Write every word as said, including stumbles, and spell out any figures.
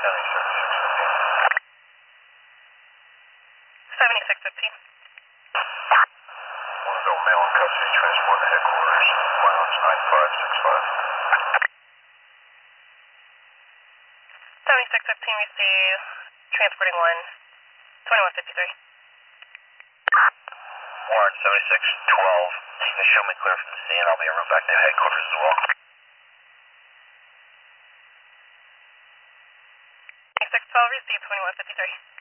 seventy-six fifteen. One male in custody, transport to headquarters, mileage nine five six five. seventy-six fifteen, receive, transporting one, twenty-one fifty-three. Warren, seventy-six twelve, you can show me clear from the scene, I'll be en route back to headquarters as well. seventy-six twelve, receive, twenty-one fifty-three.